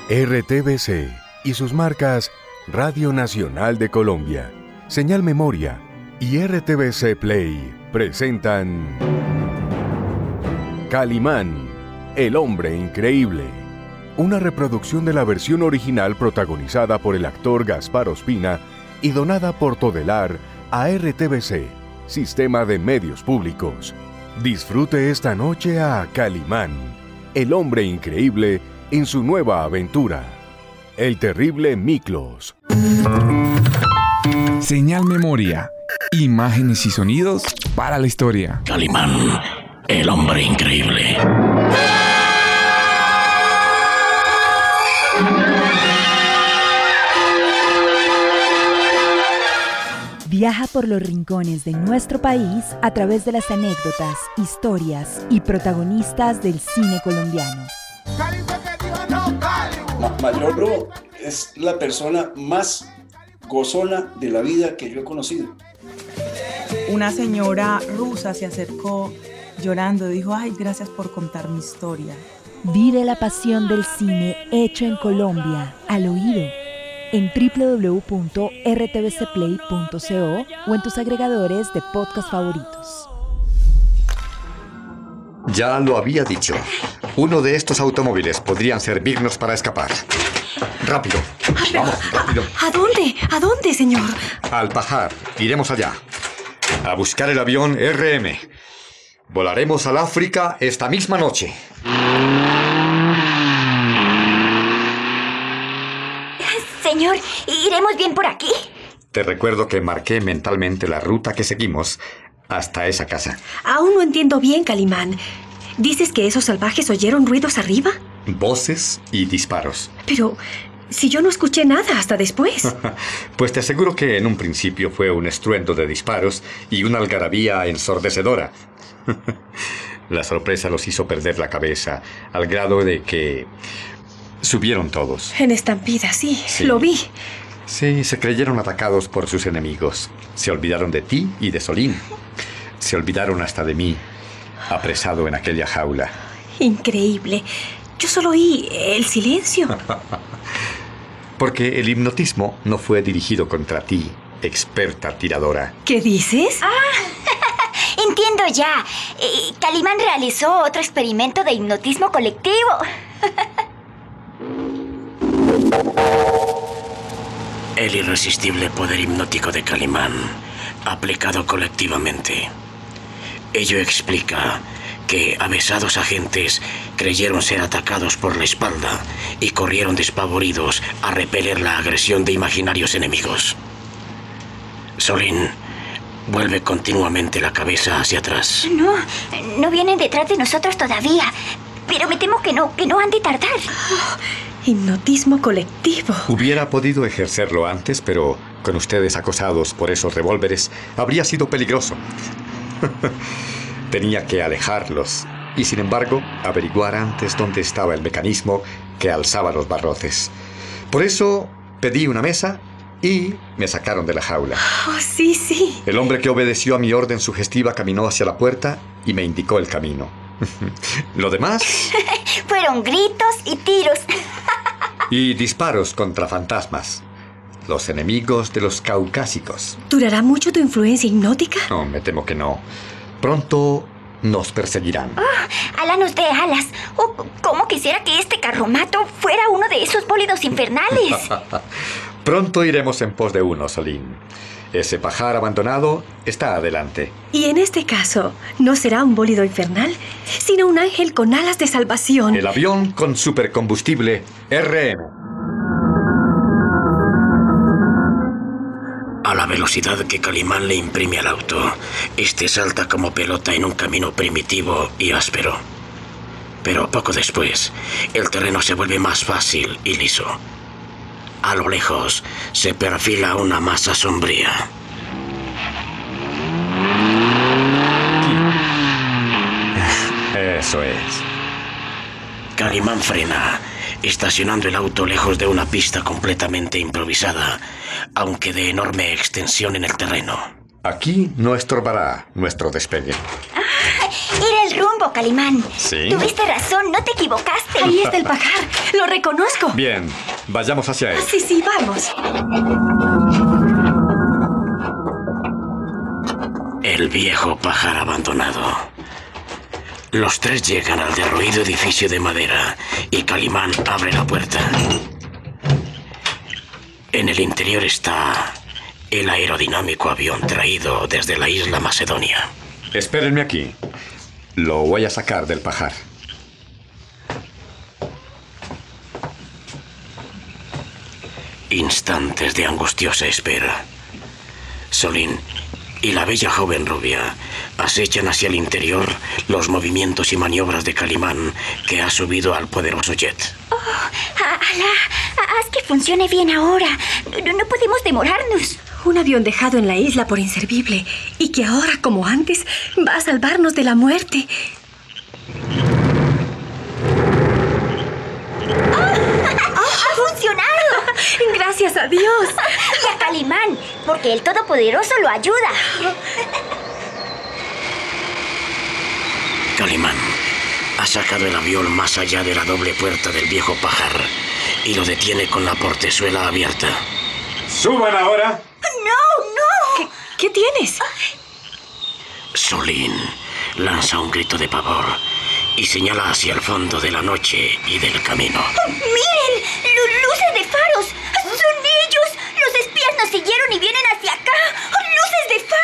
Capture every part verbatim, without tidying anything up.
R T V C y sus marcas Radio Nacional de Colombia, Señal Memoria y R T V C Play presentan Calimán, el hombre increíble. Una reproducción de la versión original protagonizada por el actor Gaspar Ospina y donada por Todelar a R T V C, Sistema de Medios Públicos. Disfrute esta noche a Calimán, el hombre increíble en su nueva aventura, el terrible Miklos. Señal Memoria, imágenes y sonidos para la historia. Calimán, el hombre increíble. Viaja por los rincones de nuestro país a través de las anécdotas, historias y protagonistas del cine colombiano. Ma- Mayor Bro es la persona más gozona de la vida que yo he conocido. Una señora rusa se acercó llorando, dijo: ay, gracias por contar mi historia. Vive la pasión del cine hecho en Colombia, al oído, en doble u doble u doble u punto r t v c play punto co o en tus agregadores de podcast favoritos. Ya lo había dicho. Uno de estos automóviles podrían servirnos para escapar. ¡Rápido! ¡Vamos, rápido! ¿A dónde? ¿A dónde, señor? Al Pajar, iremos allá. A buscar el avión R M. Volaremos al África esta misma noche. Señor, ¿iremos bien por aquí? Te recuerdo que marqué mentalmente la ruta que seguimos hasta esa casa. Aún no entiendo bien, Calimán. ¿Dices que esos salvajes oyeron ruidos arriba? Voces y disparos. Pero si yo no escuché nada hasta después. Pues te aseguro que en un principio fue un estruendo de disparos y una algarabía ensordecedora. La sorpresa los hizo perder la cabeza, al grado de que subieron todos. En estampida, sí, Sí. lo vi. Sí, se creyeron atacados por sus enemigos. Se olvidaron de ti y de Solín. Se olvidaron hasta de mí, apresado en aquella jaula. Increíble. Yo solo oí el silencio. Porque el hipnotismo no fue dirigido contra ti, experta tiradora. ¿Qué dices? Entiendo ya. Eh, Calimán realizó otro experimento de hipnotismo colectivo. El irresistible poder hipnótico de Calimán, aplicado colectivamente. Ello explica que avesados agentes creyeron ser atacados por la espalda y corrieron despavoridos a repeler la agresión de imaginarios enemigos. Solín, vuelve continuamente la cabeza hacia atrás. No, no vienen detrás de nosotros todavía. Pero me temo que no, que no han de tardar. Oh, hipnotismo colectivo. Hubiera podido ejercerlo antes, pero con ustedes acosados por esos revólveres habría sido peligroso. Tenía que alejarlos y, sin embargo, averiguar antes dónde estaba el mecanismo que alzaba los barrotes. Por eso pedí una mesa y me sacaron de la jaula. Oh, sí, sí. El hombre que obedeció a mi orden sugestiva caminó hacia la puerta y me indicó el camino. Lo demás... Fueron gritos y tiros. y disparos contra fantasmas. Los enemigos de los caucásicos. ¿Durará mucho tu influencia hipnótica? No, me temo que no. Pronto nos perseguirán. Oh, alanos de alas. Oh, cómo quisiera que este carromato fuera uno de esos bólidos infernales. Pronto iremos en pos de uno, Solín. Ese pajar abandonado está adelante. Y en este caso, no será un bólido infernal, sino un ángel con alas de salvación. El avión con supercombustible R M. A la velocidad que Calimán le imprime al auto, este salta como pelota en un camino primitivo y áspero. Pero poco después, el terreno se vuelve más fácil y liso. A lo lejos, se perfila una masa sombría. Eso es. Calimán frena, estacionando el auto lejos de una pista completamente improvisada, aunque de enorme extensión en el terreno. Aquí no estorbará nuestro despegue. Ah, era el rumbo, Calimán. ¿Sí? Tuviste razón, no te equivocaste. Ahí está el pajar. Lo reconozco. Bien, vayamos hacia él. Sí, sí, vamos. El viejo pajar abandonado. Los tres llegan al derruido edificio de madera y Calimán abre la puerta. En el interior está el aerodinámico avión traído desde la isla Macedonia. Espérenme aquí. Lo voy a sacar del pajar. Instantes de angustiosa espera. Solín y la bella joven rubia acechan hacia el interior los movimientos y maniobras de Calimán, que ha subido al poderoso jet. Oh, Alá, haz que funcione bien ahora. No, no podemos demorarnos. Un avión dejado en la isla por inservible y que ahora, como antes, va a salvarnos de la muerte. ¡Ha funcionado! ¡Gracias a Dios! Y a Calimán, porque el Todopoderoso lo ayuda. Calimán ha sacado el avión más allá de la doble puerta del viejo pajar y lo detiene con la portezuela abierta. ¡Suban ahora! ¡No, no! ¿Qué, qué tienes? Solín lanza un grito de pavor y señala hacia el fondo de la noche y del camino. ¡Miren! Lu- ¡Luces de faros! ¡Son ellos! ¡Los espías nos siguieron y vienen hacia acá! ¡Luces de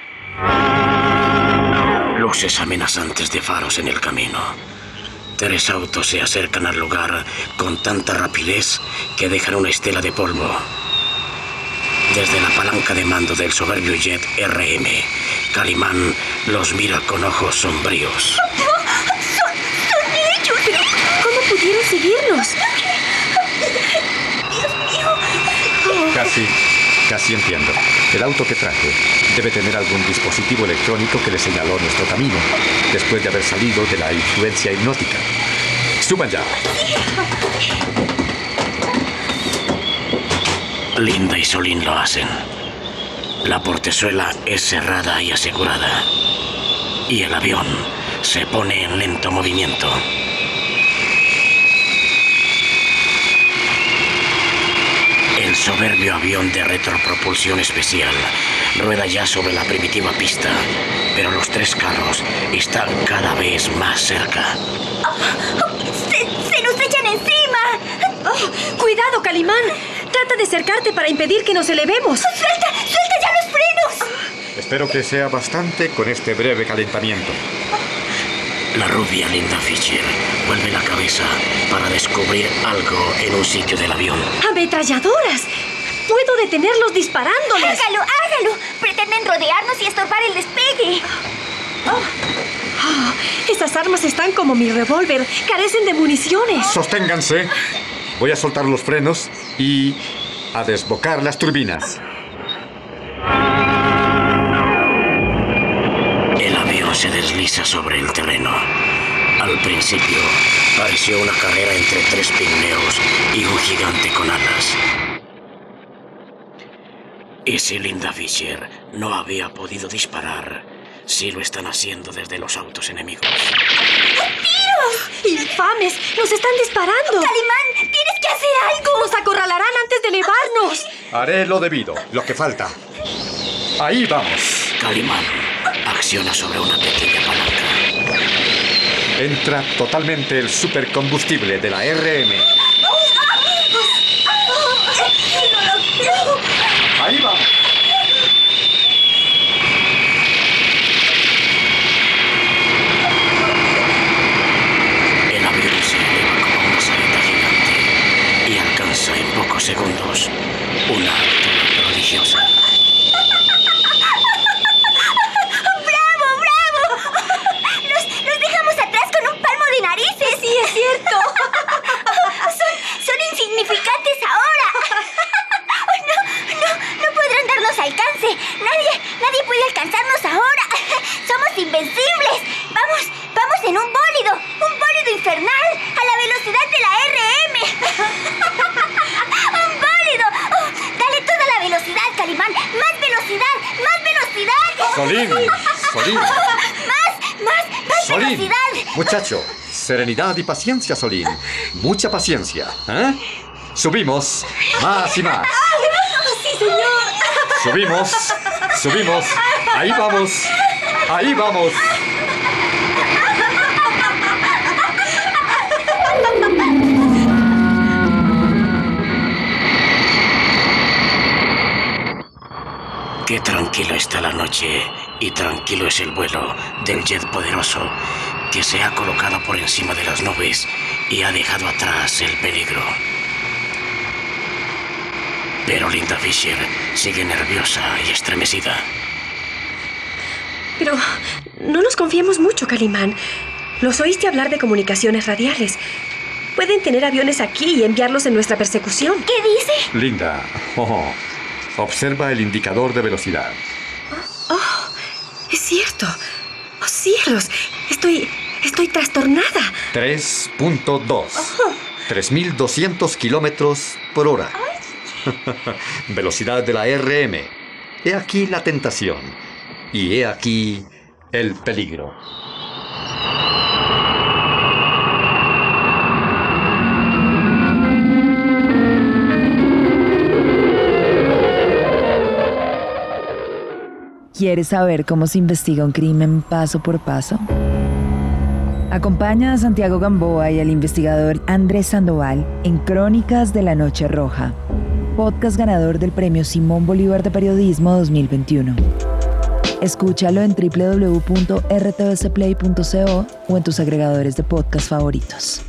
faros! Luces amenazantes de faros en el camino. Tres autos se acercan al lugar con tanta rapidez que dejan una estela de polvo. Desde la palanca de mando del soberbio jet R M, Calimán los mira con ojos sombríos. ¡Son, son ellos! ¿Pero cómo pudieron seguirnos? ¡Dios mío! Casi, casi entiendo. El auto que traje debe tener algún dispositivo electrónico que le señaló nuestro camino, después de haber salido de la influencia hipnótica. ¡Suban ya! Linda y Solín lo hacen. La portezuela es cerrada y asegurada. Y el avión se pone en lento movimiento. El soberbio avión de retropropulsión especial rueda ya sobre la primitiva pista, pero los tres carros están cada vez más cerca. ¡Se, se nos echan encima! Oh, ¡cuidado, Calimán! Trata de acercarte para impedir que nos elevemos. ¡Suelta! ¡Suelta ya los frenos! Espero que sea bastante con este breve calentamiento. La rubia Linda Fisher vuelve la cabeza para descubrir algo en un sitio del avión. ¡Ametralladoras! ¡Puedo detenerlos disparándoles! ¡Hágalo, hágalo! Pretenden rodearnos y estorbar el despegue. Oh. Oh, esas armas están como mi revólver. Carecen de municiones. Sosténganse. Voy a soltar los frenos y a desbocar las turbinas. El avión se desliza sobre el terreno. Al principio pareció una carrera entre tres pigmeos y un gigante con alas. Y si Linda Fisher no había podido disparar, sí lo están haciendo desde los autos enemigos. ¡Tíos! ¡Infames! ¡Nos están disparando! ¡Calimán! ¡Tienes que hacer algo! ¡Nos acorralarán antes de elevarnos! Haré lo debido, lo que falta. Ahí vamos. Calimán acciona sobre una pequeña palanca. Entra totalmente el supercombustible de la R M. Ahí vamos. El avión se eleva como una saeta gigante y alcanza en pocos segundos una altura prodigiosa. ¡Bravo, bravo! Los, los dejamos atrás con un palmo de narices. Sí, es cierto. Son, son insignificantes ahora. No, no, no podrán darnos alcance. Nadie, nadie puede alcanzarnos ahora. Somos invencibles. Vamos, vamos en un bólido, un bólido infernal a la velocidad de la R M. ¡Un bólido! Oh, dale toda la velocidad, Calimán. ¡Más velocidad! ¡Más velocidad! Solín, Solín. ¡Más, más, más Solín. velocidad! Muchacho, serenidad y paciencia, Solín. Mucha paciencia, ¿eh? Subimos, más y más. ¡Sí, señor! Subimos, subimos. Ahí vamos, ahí vamos. Qué tranquila está la noche y tranquilo es el vuelo del jet poderoso que se ha colocado por encima de las nubes y ha dejado atrás el peligro. Pero Linda Fisher sigue nerviosa y estremecida. Pero no nos confiemos mucho, Calimán. Los oíste hablar de comunicaciones radiales. Pueden tener aviones aquí y enviarlos en nuestra persecución. ¿Qué dice? Linda, oh, observa el indicador de velocidad. Oh, oh, es cierto. Oh, cielos. Estoy... estoy trastornada. tres punto dos. Oh. tres mil doscientos kilómetros por hora. Velocidad de la R M. He aquí la tentación. Y he aquí el peligro. ¿Quieres saber cómo se investiga un crimen paso por paso? Acompaña a Santiago Gamboa y al investigador Andrés Sandoval en Crónicas de la Noche Roja, podcast ganador del Premio Simón Bolívar de Periodismo dos mil veintiuno. Escúchalo en doble u doble u doble u punto r t v c play punto co o en tus agregadores de podcast favoritos.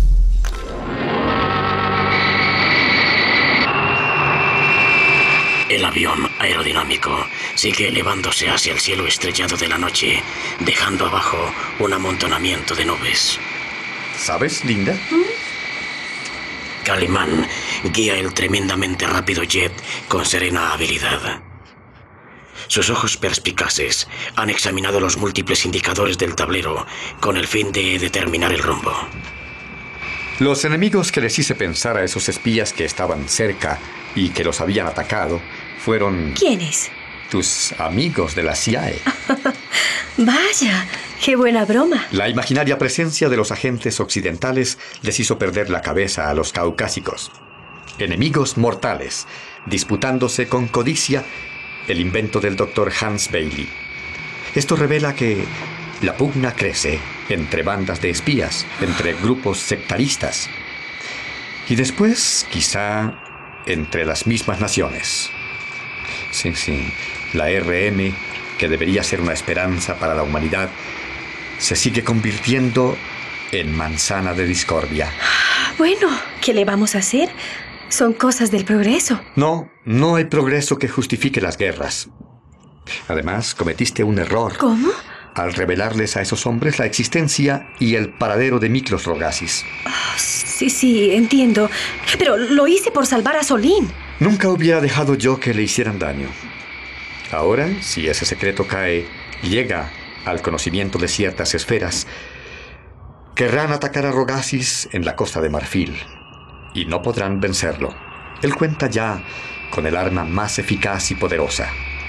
El avión aerodinámico sigue elevándose hacia el cielo estrellado de la noche, dejando abajo un amontonamiento de nubes. ¿Sabes, Linda? ¿Mm? Calimán guía el tremendamente rápido jet con serena habilidad. Sus ojos perspicaces han examinado los múltiples indicadores del tablero con el fin de determinar el rumbo. Los enemigos que les hice pensar a esos espías que estaban cerca y que los habían atacado fueron... ¿Quiénes? Tus amigos de la C I A. Vaya, qué buena broma. La imaginaria presencia de los agentes occidentales les hizo perder la cabeza a los caucásicos. Enemigos mortales, disputándose con codicia el invento del doctor Hans Bailey. Esto revela que la pugna crece entre bandas de espías, entre grupos sectaristas. Y después, quizá, entre las mismas naciones. Sí, sí, la R M, que debería ser una esperanza para la humanidad, se sigue convirtiendo en manzana de discordia. Bueno, ¿qué le vamos a hacer? Son cosas del progreso. No, no hay progreso que justifique las guerras. Además, cometiste un error. ¿Cómo? Al revelarles a esos hombres la existencia y el paradero de Miklos Rogasis. Oh, sí, sí, entiendo. Pero lo hice por salvar a Solín. Nunca hubiera dejado yo que le hicieran daño. Ahora, si ese secreto cae, llega al conocimiento de ciertas esferas, querrán atacar a Rogasis en la Costa de Marfil y no podrán vencerlo. Él cuenta ya con el arma más eficaz y poderosa.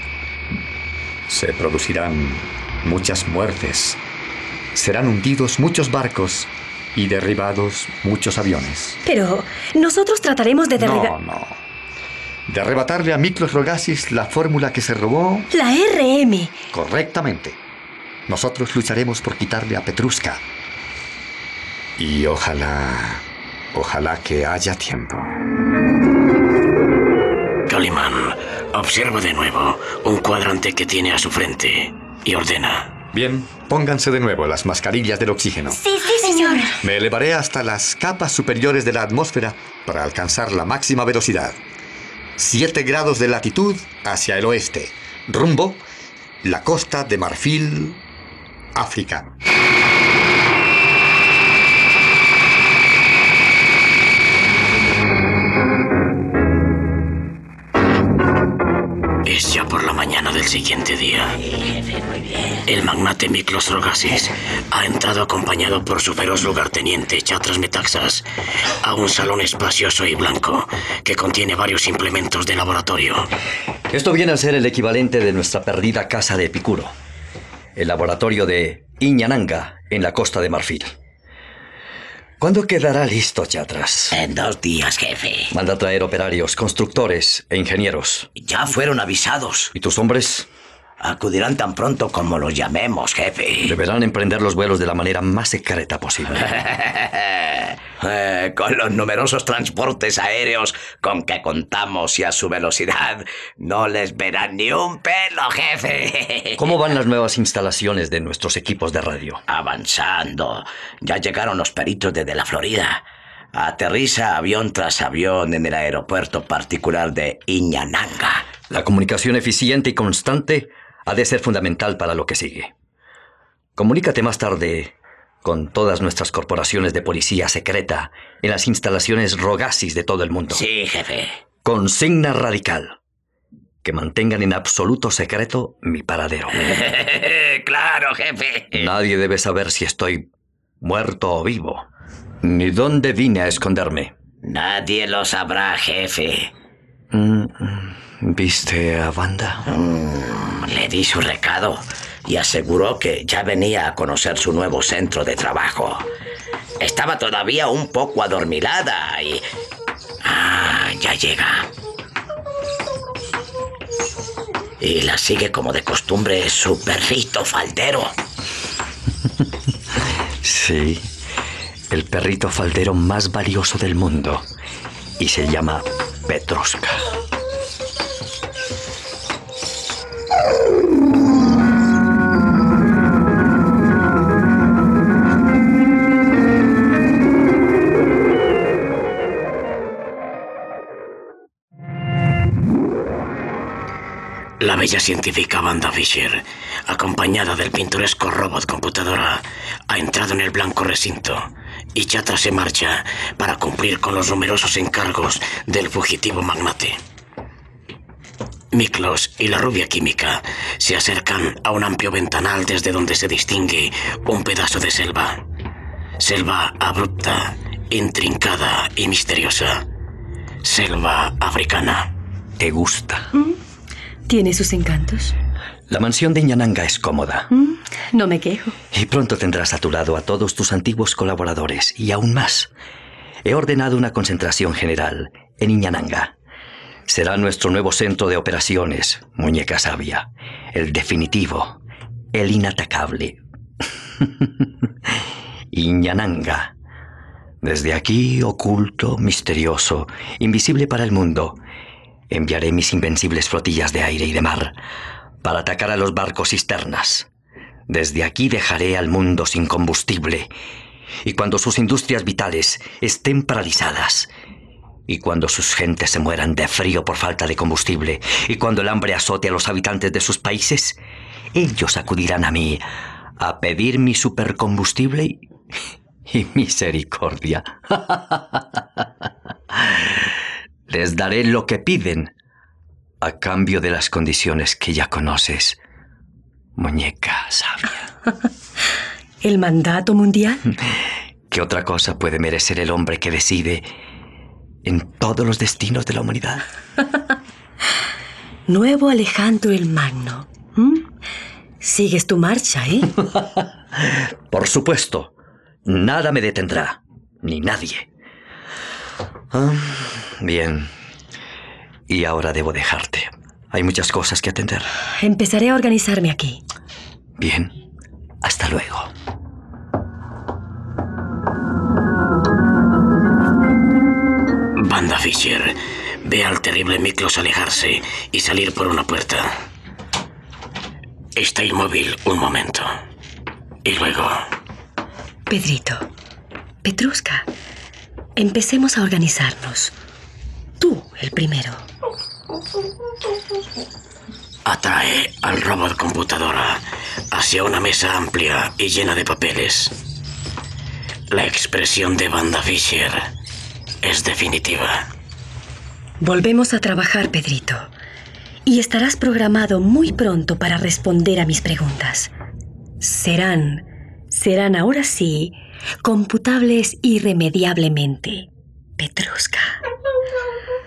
Se producirán muchas muertes, serán hundidos muchos barcos y derribados muchos aviones. Pero nosotros trataremos de derribar... No, no. De arrebatarle a Miklos Rogasis la fórmula que se robó... La R M. Correctamente. Nosotros lucharemos por quitarle a Petrushka. Y ojalá... Ojalá que haya tiempo. Calimán observa de nuevo un cuadrante que tiene a su frente y ordena. Bien, pónganse de nuevo las mascarillas del oxígeno. Sí, sí, señor. Me elevaré hasta las capas superiores de la atmósfera para alcanzar la máxima velocidad. Siete grados de latitud hacia el oeste. Rumbo, la Costa de Marfil, África. Es ya por la mañana del siguiente día. El magnate Miklos Rogasis ha entrado acompañado por su feroz lugarteniente Chatras Metaxas a un salón espacioso y blanco que contiene varios implementos de laboratorio. Esto viene a ser el equivalente de nuestra perdida casa de Epicuro. El laboratorio de Iñananga, en la Costa de Marfil. ¿Cuándo quedará listo, Chatras? En dos días, jefe. Manda traer operarios, constructores e ingenieros. Ya fueron avisados. ¿Y tus hombres? Acudirán tan pronto como los llamemos, jefe. Deberán emprender los vuelos de la manera más secreta posible. eh, con los numerosos transportes aéreos con que contamos y a su velocidad, no les verán ni un pelo, jefe. ¿Cómo van las nuevas instalaciones de nuestros equipos de radio? Avanzando. Ya llegaron los peritos desde la Florida. Aterriza avión tras avión en el aeropuerto particular de Iñananga. La comunicación eficiente y constante ha de ser fundamental para lo que sigue. Comunícate más tarde con todas nuestras corporaciones de policía secreta en las instalaciones Rogasis de todo el mundo. Sí, jefe. Consigna radical: que mantengan en absoluto secreto mi paradero. Claro, jefe. Nadie debe saber si estoy muerto o vivo, ni dónde vine a esconderme. Nadie lo sabrá, jefe. Mm, ¿Viste a Wanda? Mm, le di su recado y aseguró que ya venía a conocer su nuevo centro de trabajo. Estaba todavía un poco adormilada y... Ah, ya llega. Y la sigue como de costumbre su perrito faldero. Sí, el perrito faldero más valioso del mundo. Y se llama Petrushka. La bella científica Wanda Fisher, acompañada del pintoresco robot computadora, ha entrado en el blanco recinto y Chatras se marcha para cumplir con los numerosos encargos del fugitivo magnate. Miklos y la rubia química se acercan a un amplio ventanal desde donde se distingue un pedazo de selva. Selva abrupta, intrincada y misteriosa. Selva africana. ¿Te gusta? ¿Mm? ¿Tiene sus encantos? La mansión de Iñananga es cómoda. ¿Mm? No me quejo. Y pronto tendrás a tu lado a todos tus antiguos colaboradores, y aún más. He ordenado una concentración general en Iñananga. Será nuestro nuevo centro de operaciones, muñeca sabia. El definitivo, el inatacable. Iñananga. Desde aquí, oculto, misterioso, invisible para el mundo, enviaré mis invencibles flotillas de aire y de mar para atacar a los barcos cisternas. Desde aquí dejaré al mundo sin combustible, y cuando sus industrias vitales estén paralizadas, y cuando sus gentes se mueran de frío por falta de combustible, y cuando el hambre azote a los habitantes de sus países, ellos acudirán a mí a pedir mi supercombustible y, y misericordia. Les daré lo que piden a cambio de las condiciones que ya conoces, muñeca sabia. ¿El mandato mundial? ¿Qué otra cosa puede merecer el hombre que decide en todos los destinos de la humanidad? Nuevo Alejandro el Magno. ¿Mm? Sigues tu marcha, ¿eh? Por supuesto. Nada me detendrá. Ni nadie. Ah, bien. Y ahora debo dejarte. Hay muchas cosas que atender. Empezaré a organizarme aquí. Bien. Hasta luego. Wanda Fisher ve al terrible Miklos alejarse y salir por una puerta. Está inmóvil un momento. Y luego... Pedrito, Petrushka, empecemos a organizarnos. Tú, el primero. Atrae al robot computadora hacia una mesa amplia y llena de papeles. La expresión de Wanda Fisher es definitiva. Volvemos a trabajar, Pedrito. Y estarás programado muy pronto para responder a mis preguntas. Serán, serán ahora sí, computables irremediablemente, Petrushka.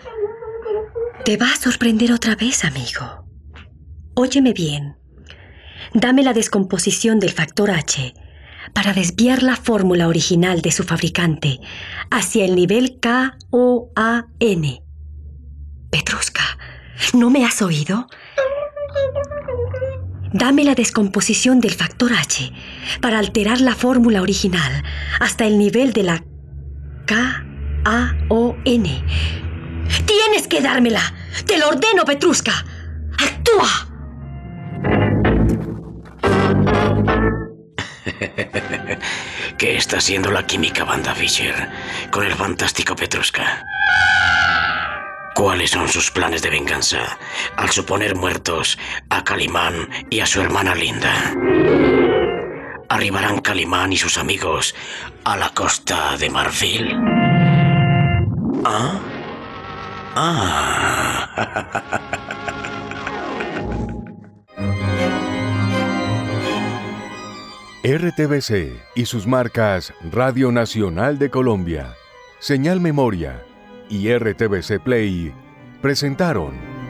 Te va a sorprender otra vez, amigo. Óyeme bien. Dame la descomposición del factor H para desviar la fórmula original de su fabricante hacia el nivel K O A N. Petrushka, ¿no me has oído? Dame la descomposición del factor H para alterar la fórmula original hasta el nivel de la K A O N. ¡Tienes que dármela! ¡Te lo ordeno, Petrushka! ¡Actúa! ¿Qué está haciendo la química Wanda Fisher con el fantástico Petrushka? ¿Cuáles son sus planes de venganza al suponer muertos a Calimán y a su hermana Linda? ¿Arribarán Calimán y sus amigos a la Costa de Marfil? ¿Ah? Ah. R T V C y sus marcas Radio Nacional de Colombia, Señal Memoria y R T V C Play presentaron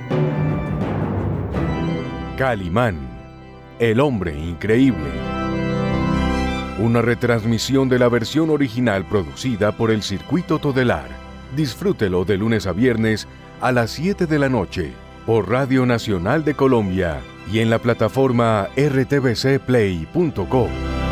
Calimán, el hombre increíble. Una retransmisión de la versión original producida por el Circuito Todelar. Disfrútelo de lunes a viernes a las siete de la noche por Radio Nacional de Colombia y en la plataforma r t v c play punto com.